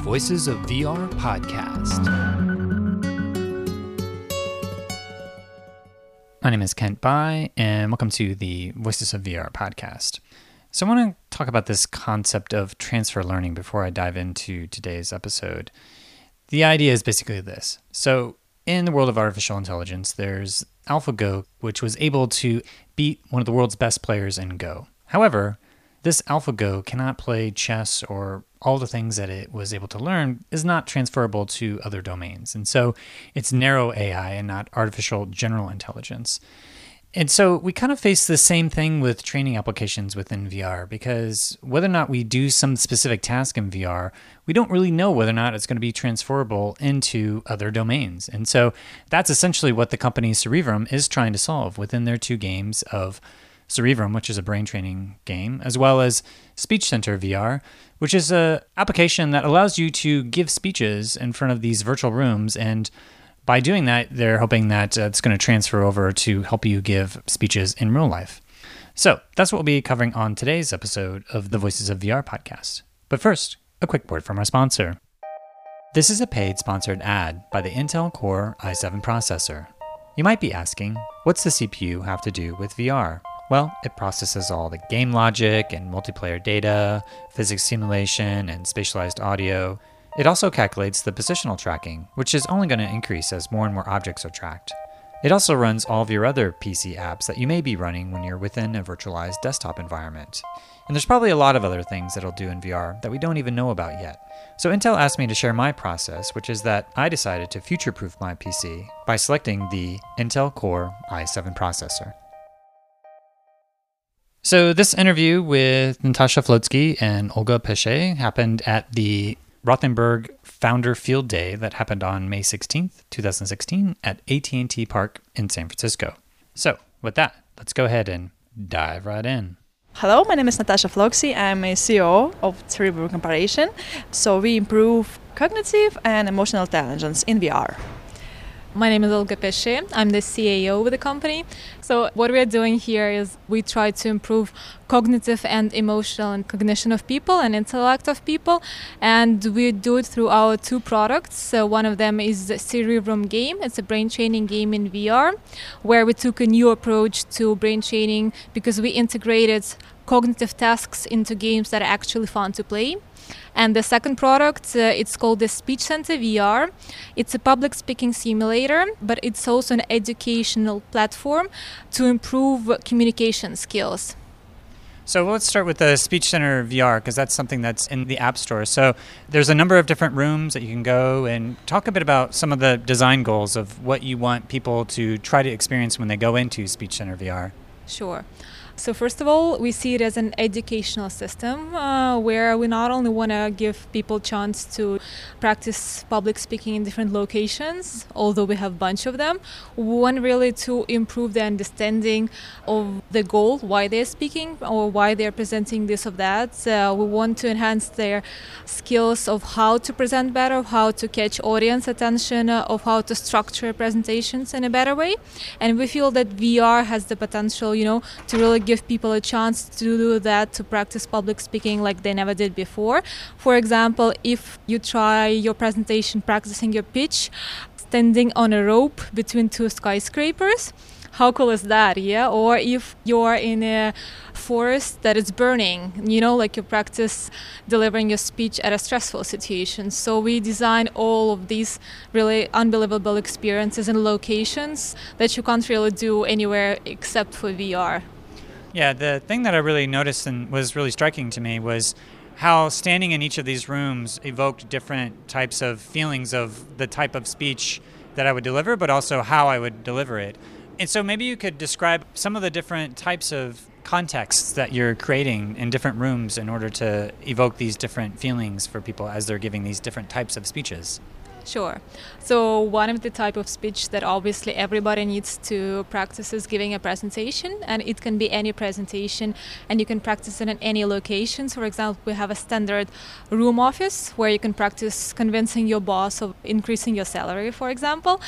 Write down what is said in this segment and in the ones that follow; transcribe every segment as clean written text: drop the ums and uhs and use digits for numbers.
Voices of VR podcast. My name is Kent Bai, and welcome to the Voices of VR podcast. So I want to talk about this concept of transfer learning before I dive into today's episode. The idea is basically this. So in the world of artificial intelligence, there's AlphaGo, which was able to beat one of the world's best players in Go. However, this AlphaGo cannot play chess, or all the things that it was able to learn is not transferable to other domains. And so it's narrow AI and not artificial general intelligence. And so we kind of face the same thing with training applications within VR, because whether or not we do some specific task in VR, we don't really know whether or not it's going to be transferable into other domains. And so that's essentially what the company Cerebrum is trying to solve within their two games of Cerebrum, which is a brain training game, as well as Speech Center VR, which is an application that allows you to give speeches in front of these virtual rooms. And by doing that, they're hoping that it's going to transfer over to help you give speeches in real life. So that's what we'll be covering on today's episode of the Voices of VR podcast. But first, a quick word from our sponsor. This is a paid sponsored ad by the Intel Core i7 processor. You might be asking, what's the CPU have to do with VR? Well, it processes all the game logic and multiplayer data, physics simulation, and spatialized audio. It also calculates the positional tracking, which is only going to increase as more and more objects are tracked. It also runs all of your other PC apps that you may be running when you're within a virtualized desktop environment. And there's probably a lot of other things that it'll do in VR that we don't even know about yet. So Intel asked me to share my process, which is that I decided to future-proof my PC by selecting the Intel Core i7 processor. So this interview with Natasha Flotsky and Olga Pesce happened at the Rothenberg Founder Field Day that happened on May 16th, 2016 at AT&T Park in San Francisco. So with that, let's go ahead and dive right in. Hello, my name is Natasha Flotsky. I'm a CEO of Cerebrum Corporation. So we improve cognitive and emotional intelligence in VR. My name is Olga Pesce. I'm the CAO of the company. So what we're doing here is we try to improve cognitive and emotional and cognition of people and intellect of people. And we do it through our two products. So one of them is the Cerebrum game. It's a brain training game in VR, where we took a new approach to brain training because we integrated cognitive tasks into games that are actually fun to play. And the second product, it's called the Speech Center VR. It's a public speaking simulator, but it's also an educational platform to improve communication skills. So let's start with the Speech Center VR, because that's something that's in the App Store. So there's a number of different rooms that you can go, and talk a bit about some of the design goals of what you want people to try to experience when they go into Speech Center VR. Sure. So first of all, we see it as an educational system where we not only want to give people a chance to practice public speaking in different locations, although we have a bunch of them. We want really to improve their understanding of the goal, why they're speaking or why they're presenting this or that. We want to enhance their skills of how to present better, of how to catch audience attention, of how to structure presentations in a better way. And we feel that VR has the potential, to really give people a chance to do that, to practice public speaking like they never did before. For example, if you try your presentation practicing your pitch, standing on a rope between two skyscrapers, how cool is that, yeah? Or if you're in a forest that is burning, like you practice delivering your speech at a stressful situation. So we design all of these really unbelievable experiences and locations that you can't really do anywhere except for VR. Yeah, the thing that I really noticed and was really striking to me was how standing in each of these rooms evoked different types of feelings of the type of speech that I would deliver, but also how I would deliver it. And so maybe you could describe some of the different types of contexts that you're creating in different rooms in order to evoke these different feelings for people as they're giving these different types of speeches. Sure. So one of the type of speech that obviously everybody needs to practice is giving a presentation, and it can be any presentation, and you can practice it in any location. So for example, we have a standard room office where you can practice convincing your boss of increasing your salary, for example.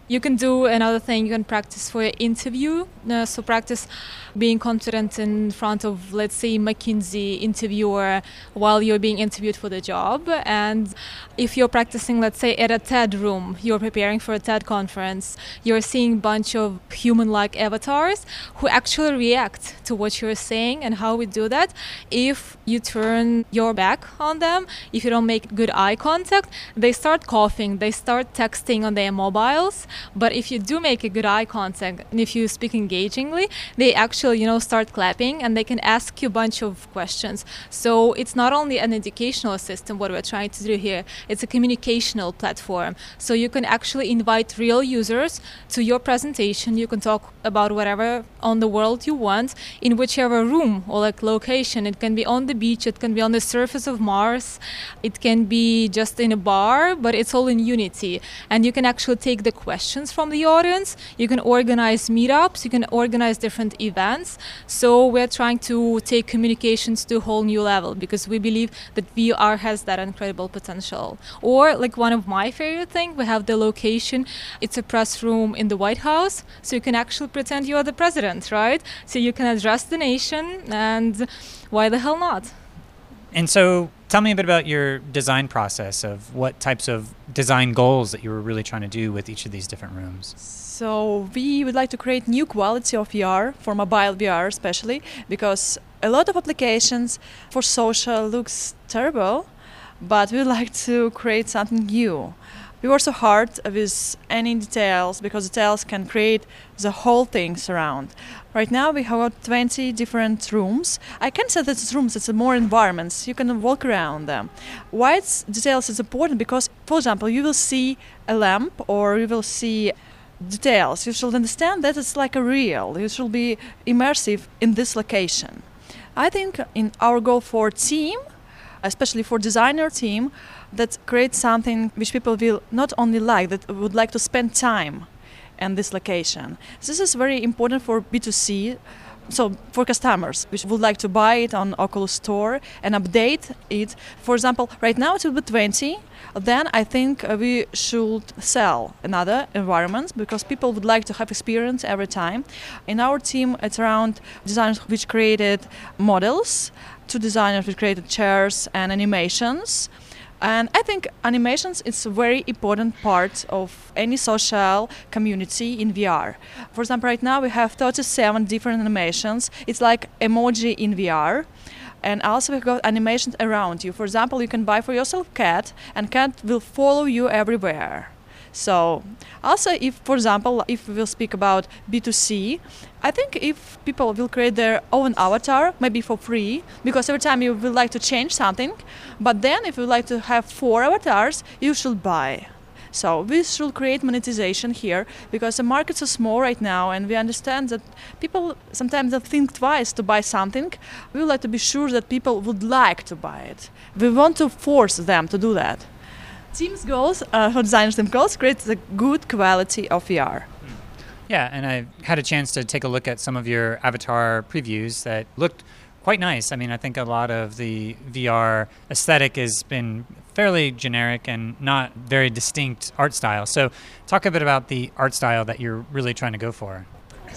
You can do another thing, you can practice for an interview. So practice being confident in front of, let's say, McKinsey interviewer while you're being interviewed for the job. And if you're practicing, let's say, at a TED room, you're preparing for a TED conference, you're seeing a bunch of human-like avatars who actually react to what you're saying. And how we do that, if you turn your back on them, if you don't make good eye contact, they start coughing, they start texting on their mobiles. But if you do make a good eye contact and if you speak engagingly, they actually, start clapping and they can ask you a bunch of questions. So it's not only an educational system, what we're trying to do here, it's a communicational platform. So you can actually invite real users to your presentation. You can talk about whatever on the world you want in whichever room or like location. It can be on the beach, it can be on the surface of Mars, it can be just in a bar, but it's all in Unity. And you can actually take the questions from the audience, you can organize meetups, you can organize different events. So we're trying to take communications to a whole new level because we believe that VR has that incredible potential. Or like one of my favorite things, we have the location, it's a press room in the White House, so you can actually pretend you are the president, right? So you can address the nation, and why the hell not? And so tell me a bit about your design process of what types of design goals that you were really trying to do with each of these different rooms. So we would like to create new quality of VR, for mobile VR especially, because a lot of applications for social looks terrible, but we would like to create something new. We work so hard with any details because details can create the whole thing surround. Right now we have about 20 different rooms. I can't say that it's rooms, it's more environments. You can walk around them. Why details is important? Because, for example, you will see a lamp or you will see details. You should understand that it's like a real. You should be immersive in this location. I think in our goal for team, especially for designer team, that creates something which people will not only like, that would like to spend time in this location. This is very important for B2C, so for customers which would like to buy it on Oculus Store and update it. For example, right now it will be 20. Then I think we should sell another environment because people would like to have experience every time. In our team, it's around designers which created models, 2 designers which created chairs and animations. And I think animations is a very important part of any social community in VR. For example, right now we have 37 different animations. It's like emoji in VR. And also we've got animations around you. For example, you can buy for yourself cat, and cat will follow you everywhere. So also, if, for example, if we will speak about B2C, I think if people will create their own avatar, maybe for free, because every time you will like to change something, but then if you like to have 4 avatars, you should buy. So we should create monetization here because the markets are small right now, and we understand that people sometimes don't think twice to buy something. We would like to be sure that people would like to buy it. We want to force them to do that. Team's goals, for designers' team goals, create the good quality of VR. Yeah, and I had a chance to take a look at some of your avatar previews that looked quite nice. I mean, I think a lot of the VR aesthetic has been fairly generic and not very distinct art style. So talk a bit about the art style that you're really trying to go for.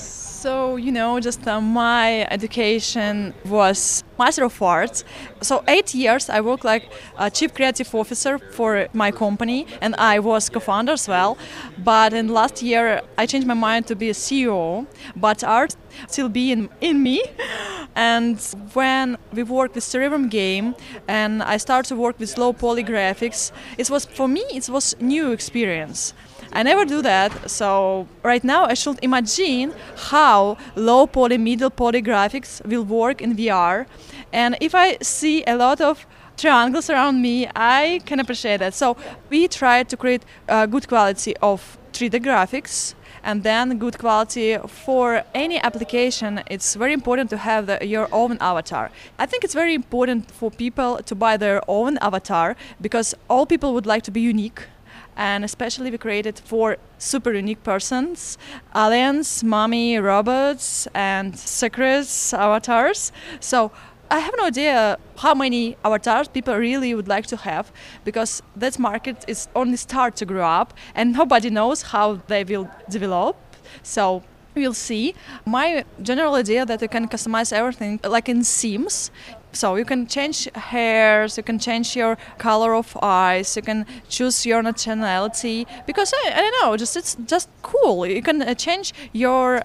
So, just my education was Master of Arts. So 8 years I worked like a Chief Creative Officer for my company, and I was co-founder as well. But in last year I changed my mind to be a CEO, but art still be in me. And when we worked with Cerebrum game and I started to work with low poly graphics, for me it was new experience. I never do that, so right now I should imagine how low poly, middle poly graphics will work in VR. And if I see a lot of triangles around me, I can appreciate that. So we try to create good quality of 3D graphics, and then good quality for any application. It's very important to have your own avatar. I think it's very important for people to buy their own avatar because all people would like to be unique. And especially we created for super unique persons, aliens, mummy, robots, and secrets avatars. So I have no idea how many avatars people really would like to have, because that market is only start to grow up and nobody knows how they will develop. So we'll see. My general idea that you can customize everything like in Sims. So you can change hairs, you can change your color of eyes, you can choose your nationality, because I don't know, it's just cool. You can change your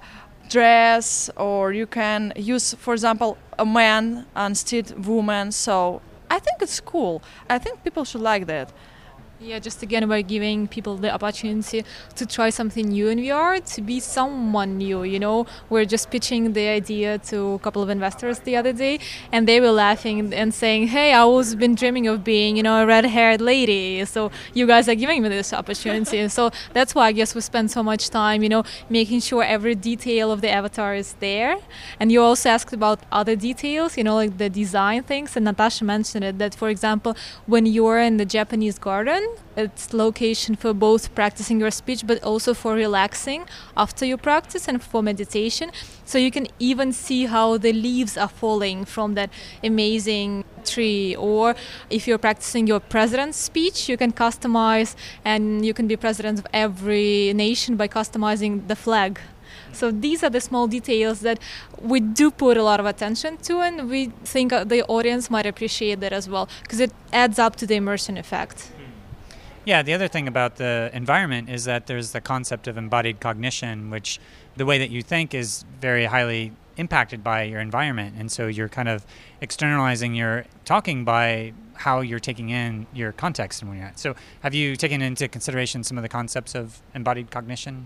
dress, or you can use, for example, a man instead woman. So I think it's cool. I think people should like that. Yeah, just again by giving people the opportunity to try something new in VR, to be someone new, you know. We're just pitching the idea to a couple of investors the other day, and they were laughing and saying, hey, I always been dreaming of being, you know, a red-haired lady, so you guys are giving me this opportunity. And so that's why I guess we spend so much time, you know, making sure every detail of the avatar is there. And you also asked about other details, you know, like the design things, and Natasha mentioned it, that, for example, when you're in the Japanese garden, it's location for both practicing your speech but also for relaxing after you practice and for meditation. So you can even see how the leaves are falling from that amazing tree. Or if you're practicing your president's speech, you can customize, and you can be president of every nation by customizing the flag. So these are the small details that we do put a lot of attention to, and we think the audience might appreciate that as well, because it adds up to the immersion effect. Yeah, the other thing about the environment is that there's the concept of embodied cognition, which the way that you think is very highly impacted by your environment. And so you're kind of externalizing your talking by how you're taking in your context and where you're at. So have you taken into consideration some of the concepts of embodied cognition?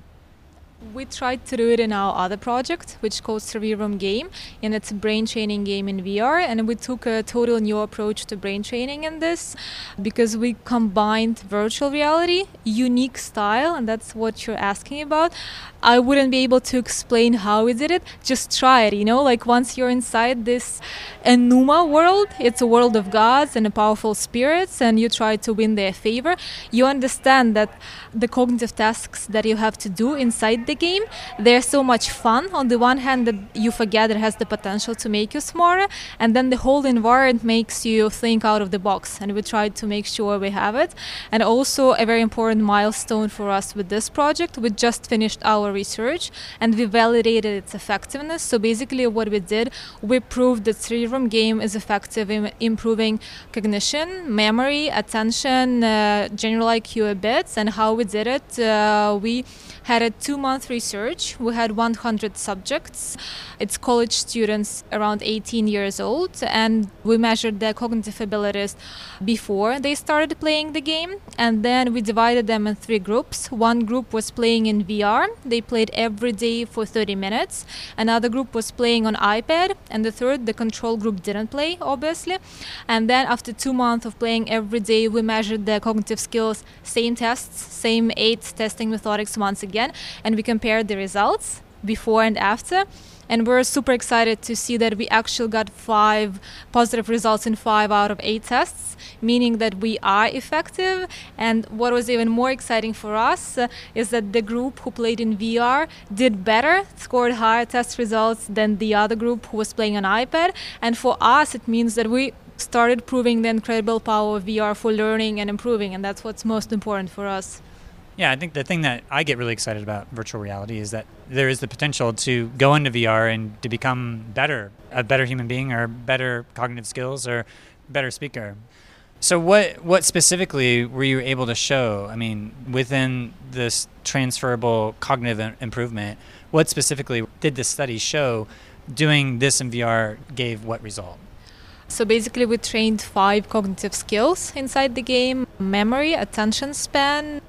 We tried to do it in our other project, which is called Cerebrum Game, and it's a brain training game in VR. And we took a total new approach to brain training in this, because we combined virtual reality, unique style, and that's what you're asking about. I wouldn't be able to explain how we did it. Just try it, you know, like once you're inside this Enuma world, it's a world of gods and powerful spirits, and you try to win their favor. You understand that the cognitive tasks that you have to do inside the game, they're so much fun. On the one hand, that you forget it has the potential to make you smarter, and then the whole environment makes you think out of the box, and we tried to make sure we have it. And also a very important milestone for us with this project, we just finished our research and we validated its effectiveness. So basically what we did, we proved that Cerebrum Game is effective in improving cognition, memory, attention, general IQ a bit. And how we did it, we had a 2-month research. We had 100 subjects. It's college students around 18 years old, and we measured their cognitive abilities before they started playing the game, and then we divided them in 3 groups. One group was playing in VR. They played every day for 30 minutes. Another group was playing on iPad, and the third, the control group, didn't play, obviously. And then after 2 months of playing every day, we measured their cognitive skills, same tests, same 8 testing methodics once again, and we compared the results before and after. And we're super excited to see that we actually got 5 positive results in 5 out of 8 tests, meaning that we are effective. And what was even more exciting for us is that the group who played in VR did better, scored higher test results than the other group who was playing on iPad. And for us, it means that we started proving the incredible power of VR for learning and improving, and that's what's most important for us. Yeah, I think the thing that I get really excited about virtual reality is that there is the potential to go into VR and to become better, a better human being, or better cognitive skills, or better speaker. So what specifically were you able to show? I mean, within this transferable cognitive improvement, what specifically did the study show doing this in VR gave what result? So basically we trained 5 cognitive skills inside the game: memory, attention span,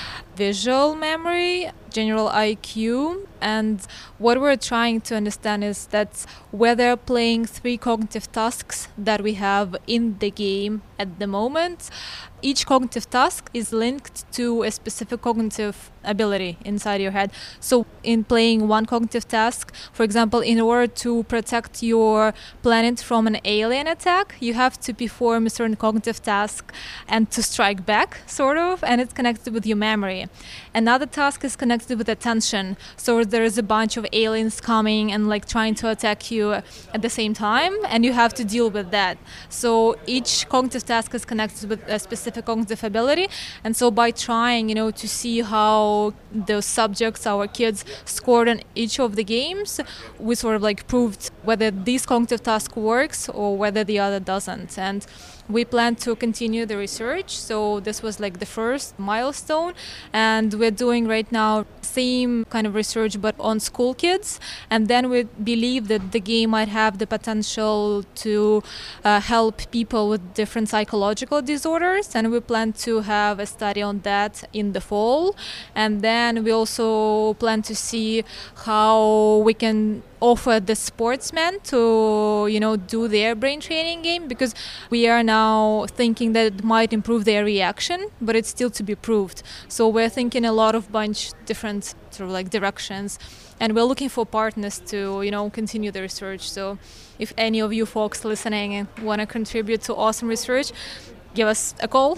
visual memory, general IQ. And what we're trying to understand is that whether playing 3 cognitive tasks that we have in the game at the moment, each cognitive task is linked to a specific cognitive ability inside your head. So in playing one cognitive task, for example, in order to protect your planet from an alien attack, you have to perform a certain cognitive task and to strike back, sort of, and it's connected with your memory. Another task is connected connected with attention. So there is a bunch of aliens coming and like trying to attack you at the same time, and you have to deal with that. So each cognitive task is connected with a specific cognitive ability, and so by trying, to see how those subjects, our kids, scored in each of the games, we sort of like proved whether this cognitive task works or whether the other doesn't. And we plan to continue the research. So this was like the first milestone, and we're doing right now same kind of research but on school kids. And then we believe that the game might have the potential to help people with different psychological disorders, and we plan to have a study on that in the fall. And then we also plan to see how we can offer the sportsmen to do their brain training game, because we are now thinking that it might improve their reaction, but it's still to be proved. So we're thinking a lot of bunch different sort of like directions, and we're looking for partners to continue the research. So if any of you folks listening and want to contribute to awesome research, give us a call.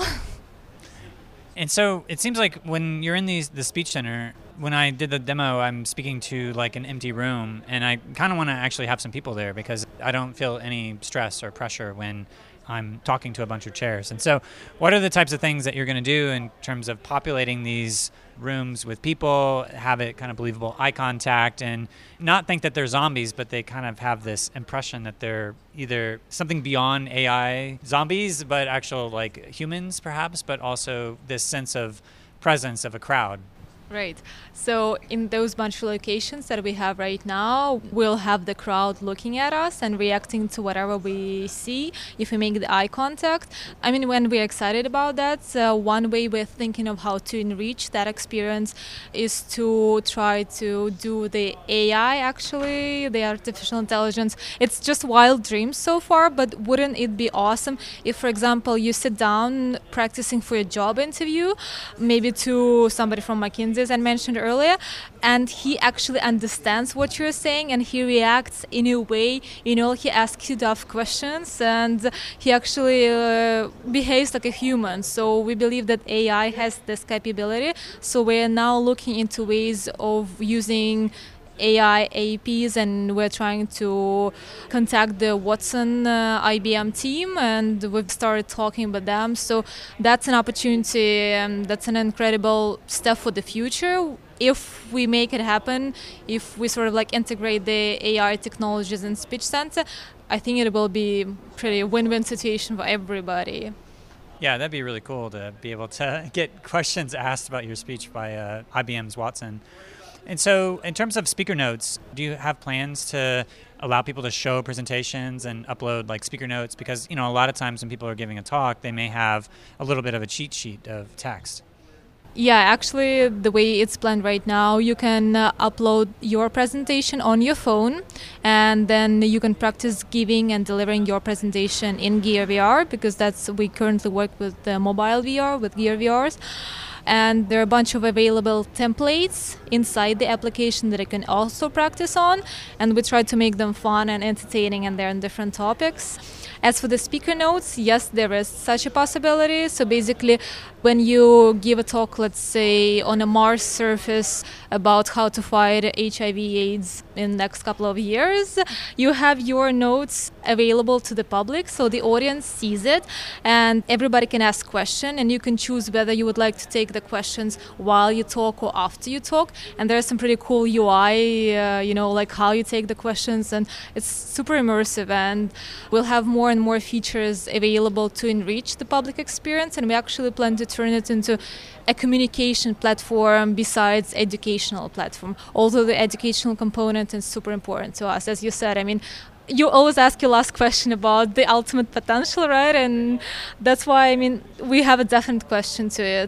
And so it seems like when you're in the speech center, when I did the demo, I'm speaking to like an empty room, and I kind of want to actually have some people there because I don't feel any stress or pressure when I'm talking to a bunch of chairs. And so what are the types of things that you're going to do in terms of populating these rooms with people, have it kind of believable eye contact, and not think that they're zombies, but they kind of have this impression that they're either something beyond AI zombies, but actual like humans perhaps, but also this sense of presence of a crowd. Right. So in those bunch of locations that we have right now, we'll have the crowd looking at us and reacting to whatever we see if we make the eye contact. I mean, when we're excited about that, one way we're thinking of how to enrich that experience is to try to do the AI, actually, the artificial intelligence. It's just wild dreams so far, but wouldn't it be awesome if, for example, you sit down practicing for a job interview, maybe to somebody from McKinsey, as I mentioned earlier, and he actually understands what you're saying and he reacts in a way, he asks you tough questions and he actually behaves like a human. So we believe that AI has this capability. So we're now looking into ways of using AI APs, and we're trying to contact the Watson IBM team, and we've started talking with them. So that's an opportunity, and that's an incredible step for the future. If we make it happen, if we sort of like integrate the AI technologies in Speech Center, I think it will be pretty win-win situation for everybody. Yeah, that'd be really cool to be able to get questions asked about your speech by IBM's Watson. And so in terms of speaker notes, do you have plans to allow people to show presentations and upload like speaker notes? Because, a lot of times when people are giving a talk, they may have a little bit of a cheat sheet of text. Yeah, actually, the way it's planned right now, you can upload your presentation on your phone, and then you can practice giving and delivering your presentation in Gear VR, because we currently work with the mobile VR, with Gear VRs. And there are a bunch of available templates inside the application that you can also practice on, and we try to make them fun and entertaining, and they're on different topics. As for the speaker notes, yes, there is such a possibility. So basically, when you give a talk, let's say, on a Mars surface about how to fight HIV/AIDS in the next couple of years, you have your notes available to the public, so the audience sees it, and everybody can ask questions, and you can choose whether you would like to take the questions while you talk or after you talk. And there's some pretty cool UI, like how you take the questions, and it's super immersive, and we'll have more and more features available to enrich the public experience, and we actually plan to turn it into a communication platform besides educational platform, although the educational component is super important to us. As you said, I mean, you always ask your last question about the ultimate potential, right? And that's why, I mean, we have a definite question to it.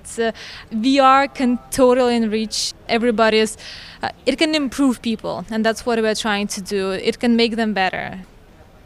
VR can totally enrich everybody's, it can improve people, and that's what we're trying to do. It can make them better.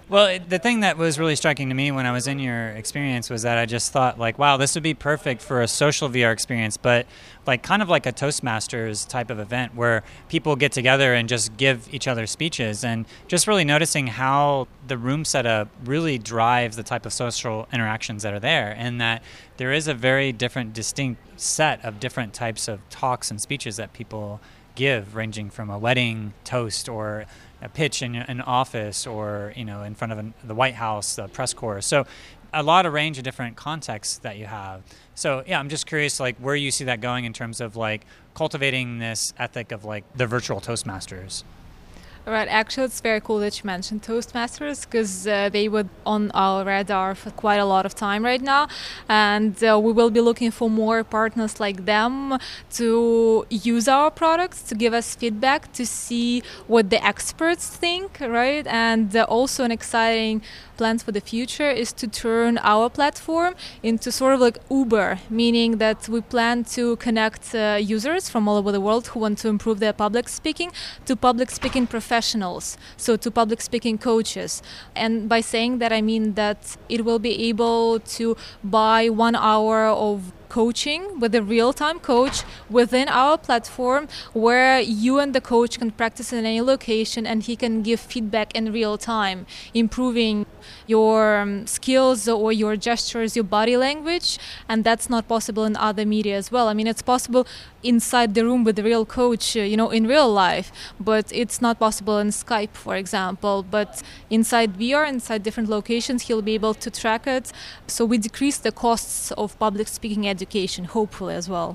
Well, the thing that was really striking to me when I was in your experience was that I just thought, like, wow, this would be perfect for a social VR experience, but like kind of like a Toastmasters type of event where people get together and just give each other speeches, and just really noticing how the room setup really drives the type of social interactions that are there, and that there is a very different, distinct set of different types of talks and speeches that people give, ranging from a wedding toast or a pitch in an office, or in front of the White House, the press corps. So a lot of range of different contexts that you have. So yeah, I'm just curious, like, where you see that going in terms of like cultivating this ethic of like the virtual Toastmasters. Right, actually, it's very cool that you mentioned Toastmasters, because they were on our radar for quite a lot of time right now, and we will be looking for more partners like them to use our products, to give us feedback, to see what the experts think, right? And also an exciting plans for the future is to turn our platform into sort of like Uber, meaning that we plan to connect users from all over the world who want to improve their public speaking to public speaking professionals, so to public speaking coaches. And by saying that, I mean that it will be able to buy 1 hour of coaching with a real-time coach within our platform, where you and the coach can practice in any location, and he can give feedback in real time, improving your skills or your gestures, your body language. And that's not possible in other media as well. I mean, it's possible inside the room with the real coach, in real life, but it's not possible in Skype, for example. But inside VR, inside different locations, he'll be able to track it. So we decrease the costs of public speaking education, hopefully, as well.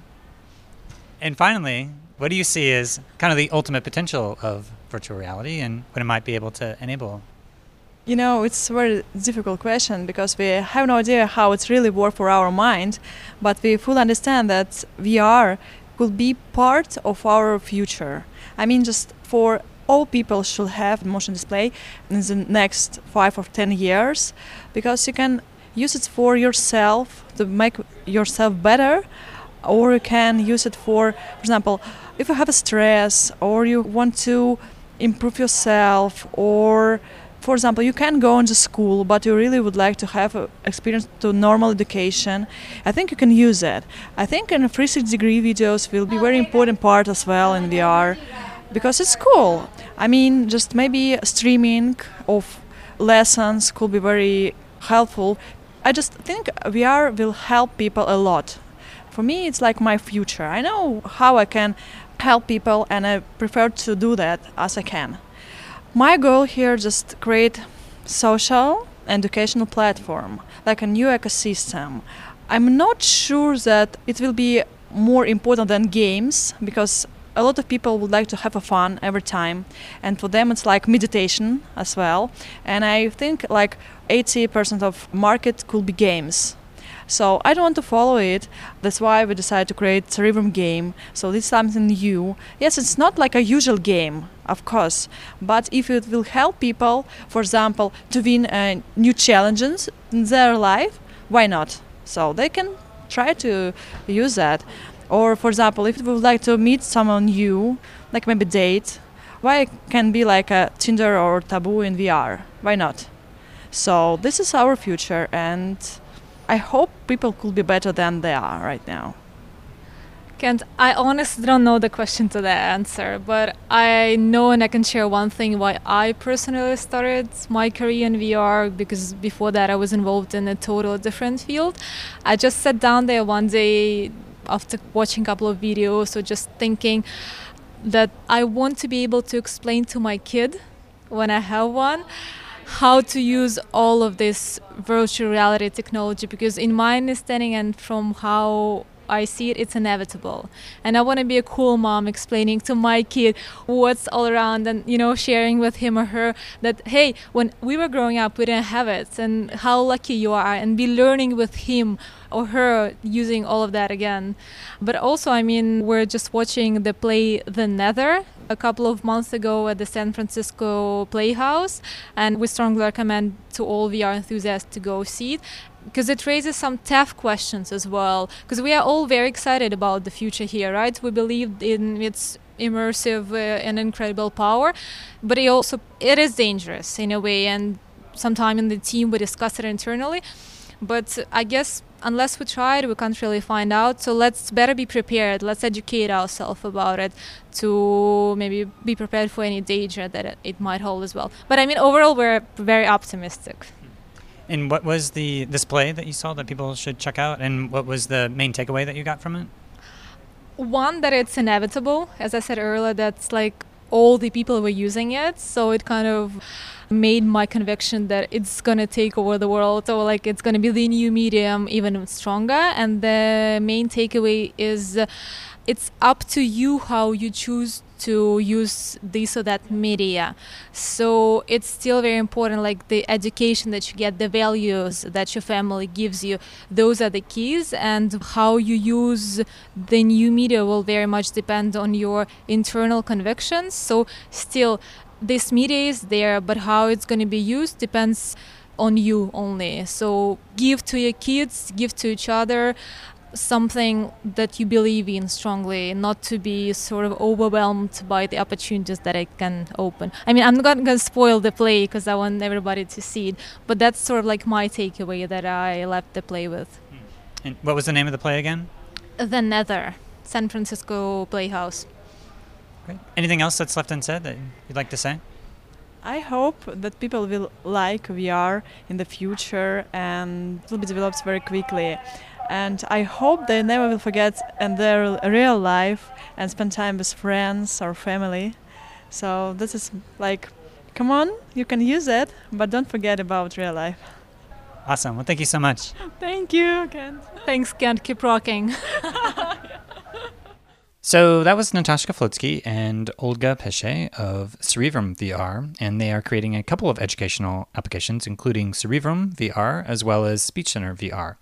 And finally, what do you see as kind of the ultimate potential of virtual reality and what it might be able to enable? It's a very difficult question, because we have no idea how it's really works for our mind, but we fully understand that VR could be part of our future. I mean, just for all people should have motion display in the next 5 or 10 years, because you can use it for yourself to make yourself better, or you can use it for example, if you have a stress or you want to improve yourself, or for example, you can go into school, but you really would like to have an experience to normal education. I think you can use it. I think in 360-degree videos will be very important part as well in VR, because it's cool. I mean, just maybe streaming of lessons could be very helpful. I just think VR will help people a lot. For me, it's like my future. I know how I can help people, and I prefer to do that as I can. My goal here is just create social educational platform, like a new ecosystem. I'm not sure that it will be more important than games, because a lot of people would like to have a fun every time, and for them it's like meditation as well. And I think like 80% of market could be games. So I don't want to follow it. That's why we decided to create Cerebrum game. So this is something new. Yes, it's not like a usual game, of course, but if it will help people, for example, to win new challenges in their life, why not? So they can try to use that. Or for example, if they would like to meet someone new, like maybe date, why it can be like a Tinder or Taboo in VR? Why not? So this is our future, and I hope people could be better than they are right now. Kent, I honestly don't know the question to the answer, but I know and I can share one thing why I personally started my career in VR, because before that I was involved in a totally different field. I just sat down there one day after watching a couple of videos, or just thinking that I want to be able to explain to my kid, when I have one, how to use all of this virtual reality technology, because in my understanding and from how I see it, it's inevitable. And I want to be a cool mom explaining to my kid what's all around, and sharing with him or her that, hey, when we were growing up we didn't have it, and how lucky you are, and be learning with him or her using all of that again. But also, I mean, we're just watching the play The Nether a couple of months ago at the San Francisco Playhouse, and we strongly recommend to all VR enthusiasts to go see it, because it raises some tough questions as well, because we are all very excited about the future here, right? We believe in its immersive and incredible power, but it is dangerous in a way, and sometime in the team we discuss it internally. But I guess unless we try it, we can't really find out. So let's better be prepared. Let's educate ourselves about it to maybe be prepared for any danger that it might hold as well. But I mean, overall, we're very optimistic. And what was the display that you saw that people should check out? And what was the main takeaway that you got from it? One, that it's inevitable. As I said earlier, that's like all the people were using it. So it kind of made my conviction that it's going to take over the world, or like it's going to be the new medium even stronger. And the main takeaway is it's up to you how you choose to use this or that media. So it's still very important, like the education that you get, the values that your family gives you, those are the keys, and how you use the new media will very much depend on your internal convictions. So still, this media is there, but how it's going to be used depends on you only. So give to your kids, give to each other something that you believe in strongly, not to be sort of overwhelmed by the opportunities that it can open. I mean, I'm not going to spoil the play because I want everybody to see it, but that's sort of like my takeaway that I left the play with. And what was the name of the play again? The Nether, San Francisco Playhouse. Great. Anything else that's left unsaid that you'd like to say? I hope that people will like VR in the future and it will be developed very quickly. And I hope they never will forget in their real life and spend time with friends or family. So this is like, come on, you can use it, but don't forget about real life. Awesome. Well, thank you so much. Thank you, Kent. Thanks, Kent. Keep rocking. So that was Natasha Flotsky and Olga Pesce of Cerebrum VR, and they are creating a couple of educational applications, including Cerebrum VR as well as Speech Center VR.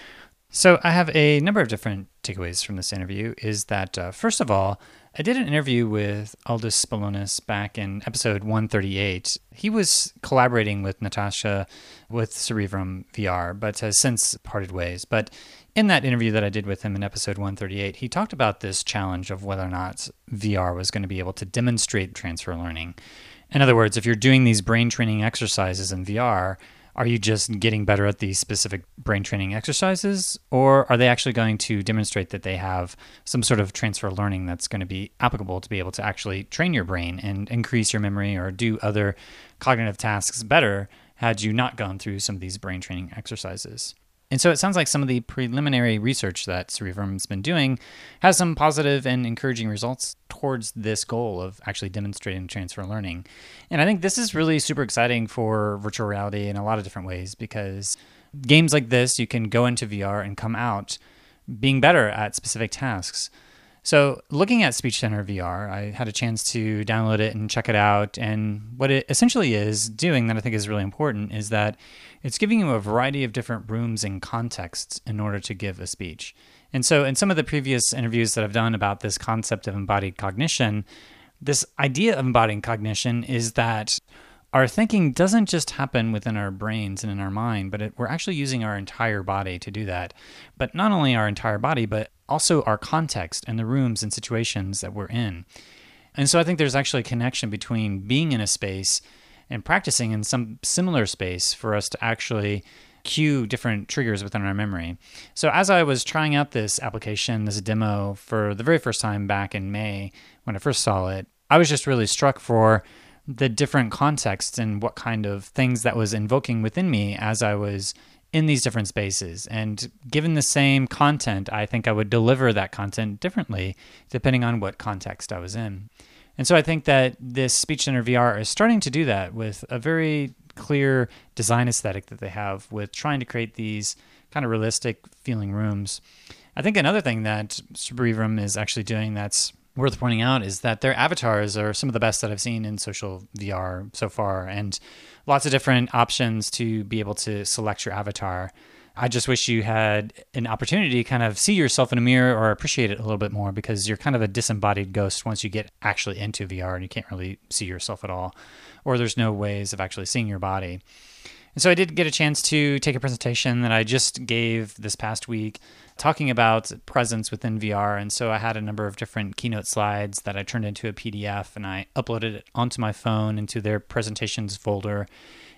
So I have a number of different takeaways from this interview. Is that, first of all, I did an interview with Aldis Spalonis back in episode 138. He was collaborating with Natasha with Cerebrum VR, but has since parted ways. But in that interview that I did with him in episode 138, he talked about this challenge of whether or not VR was going to be able to demonstrate transfer learning. In other words, if you're doing these brain training exercises in VR, are you just getting better at these specific brain training exercises, or are they actually going to demonstrate that they have some sort of transfer learning that's going to be applicable to be able to actually train your brain and increase your memory or do other cognitive tasks better had you not gone through some of these brain training exercises? And so it sounds like some of the preliminary research that Cerebrum's been doing has some positive and encouraging results towards this goal of actually demonstrating transfer learning. And I think this is really super exciting for virtual reality in a lot of different ways, because games like this, you can go into VR and come out being better at specific tasks. So looking at Speech Center VR, I had a chance to download it and check it out. And what it essentially is doing that I think is really important is that it's giving you a variety of different rooms and contexts in order to give a speech. And so in some of the previous interviews that I've done about this concept of embodied cognition, this idea of embodied cognition is that our thinking doesn't just happen within our brains and in our mind, but we're actually using our entire body to do that. But not only our entire body, but also our context and the rooms and situations that we're in. And so I think there's actually a connection between being in a space and practicing in some similar space for us to actually cue different triggers within our memory. So as I was trying out this application, this demo for the very first time back in May, when I first saw it, I was just really struck for the different contexts and what kind of things that was invoking within me as I was in these different spaces. And given the same content, I think I would deliver that content differently depending on what context I was in. And so I think that this Speech Center VR is starting to do that with a very clear design aesthetic that they have with trying to create these kind of realistic feeling rooms. I think another thing that Cerebrum is actually doing that's worth pointing out is that their avatars are some of the best that I've seen in social VR so far, and lots of different options to be able to select your avatar. I just wish you had an opportunity to kind of see yourself in a mirror or appreciate it a little bit more, because you're kind of a disembodied ghost once you get actually into VR and you can't really see yourself at all, or there's no ways of actually seeing your body. And so I did get a chance to take a presentation that I just gave this past week talking about presence within VR. And so I had a number of different keynote slides that I turned into a PDF and I uploaded it onto my phone into their presentations folder.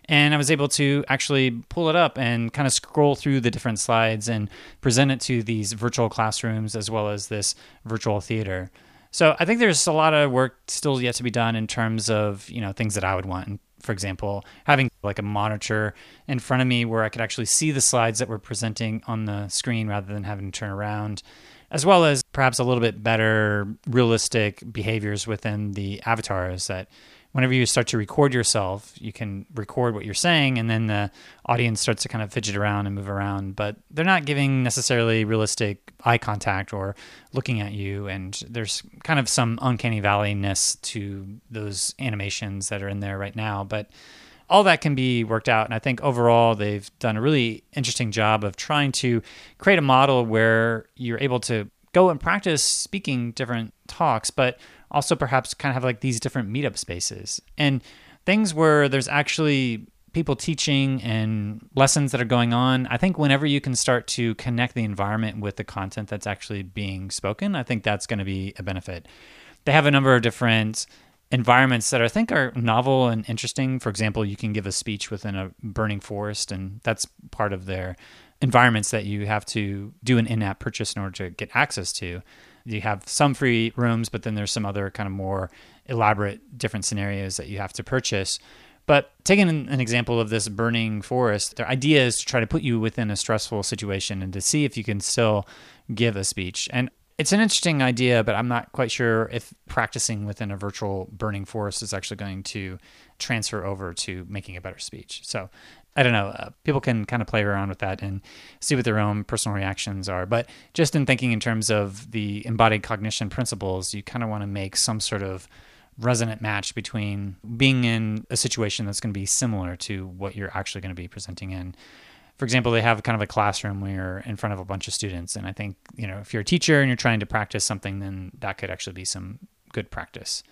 And I was able to actually pull it up and kind of scroll through the different slides and present it to these virtual classrooms as well as this virtual theater. So I think there's a lot of work still yet to be done in terms of, things that I would want. For example, having like a monitor in front of me where I could actually see the slides that we're presenting on the screen rather than having to turn around, as well as perhaps a little bit better realistic behaviors within the avatars that whenever you start to record yourself, you can record what you're saying, and then the audience starts to kind of fidget around and move around, but they're not giving necessarily realistic eye contact or looking at you, and there's kind of some uncanny valley-ness to those animations that are in there right now, but all that can be worked out, and I think overall they've done a really interesting job of trying to create a model where you're able to go and practice speaking different talks, but also perhaps kind of have like these different meetup spaces and things where there's actually people teaching and lessons that are going on. I think whenever you can start to connect the environment with the content that's actually being spoken, I think that's going to be a benefit. They have a number of different environments that I think are novel and interesting. For example, you can give a speech within a burning forest, and that's part of their environments that you have to do an in-app purchase in order to get access to. You have some free rooms, but then there's some other kind of more elaborate different scenarios that you have to purchase. But taking an example of this burning forest, their idea is to try to put you within a stressful situation and to see if you can still give a speech. And it's an interesting idea, but I'm not quite sure if practicing within a virtual burning forest is actually going to transfer over to making a better speech. So I don't know. People can kind of play around with that and see what their own personal reactions are. But just in thinking in terms of the embodied cognition principles, you kind of want to make some sort of resonant match between being in a situation that's going to be similar to what you're actually going to be presenting in. For example, they have kind of a classroom where you're in front of a bunch of students. And I think, if you're a teacher and you're trying to practice something, then that could actually be some good practice.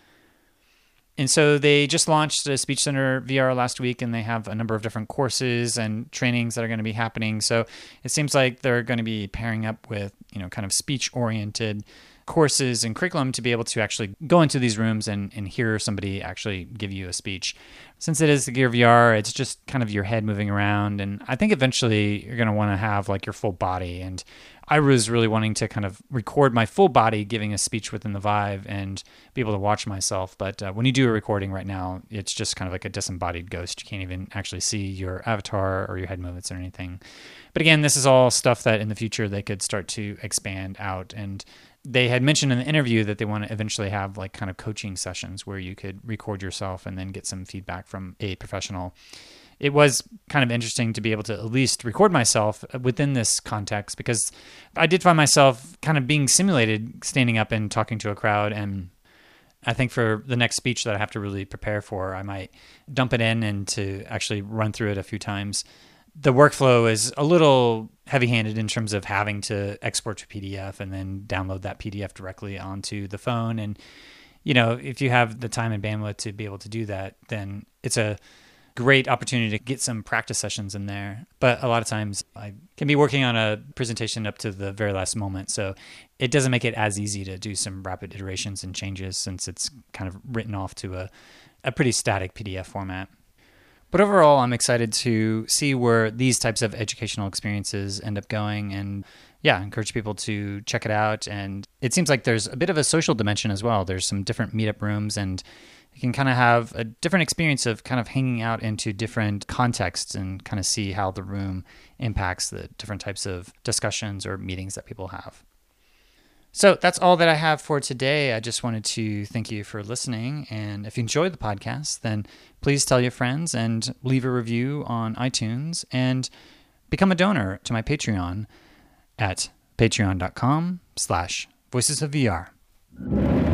And so they just launched a Speech Center VR last week, and they have a number of different courses and trainings that are going to be happening. So it seems like they're going to be pairing up with, kind of speech-oriented courses and curriculum to be able to actually go into these rooms and hear somebody actually give you a speech. Since it is the Gear VR, it's just kind of your head moving around. And I think eventually you're going to want to have like your full body. And I was really wanting to kind of record my full body giving a speech within the Vive and be able to watch myself. But when you do a recording right now, it's just kind of like a disembodied ghost. You can't even actually see your avatar or your head movements or anything. But again, this is all stuff that in the future they could start to expand out. And they had mentioned in the interview that they want to eventually have like kind of coaching sessions where you could record yourself and then get some feedback from a professional. It was kind of interesting to be able to at least record myself within this context, because I did find myself kind of being simulated standing up and talking to a crowd. And I think for the next speech that I have to really prepare for, I might dump it in and to actually run through it a few times. The workflow is a little heavy-handed in terms of having to export to PDF and then download that PDF directly onto the phone. And, if you have the time and bandwidth to be able to do that, then it's a great opportunity to get some practice sessions in there. But a lot of times I can be working on a presentation up to the very last moment. So it doesn't make it as easy to do some rapid iterations and changes since it's kind of written off to a pretty static PDF format. But overall, I'm excited to see where these types of educational experiences end up going, and encourage people to check it out. And it seems like there's a bit of a social dimension as well. There's some different meetup rooms, and you can kind of have a different experience of kind of hanging out into different contexts and kind of see how the room impacts the different types of discussions or meetings that people have. So that's all that I have for today. I just wanted to thank you for listening. And if you enjoyed the podcast, then please tell your friends and leave a review on iTunes and become a donor to my Patreon at patreon.com/voicesofvr.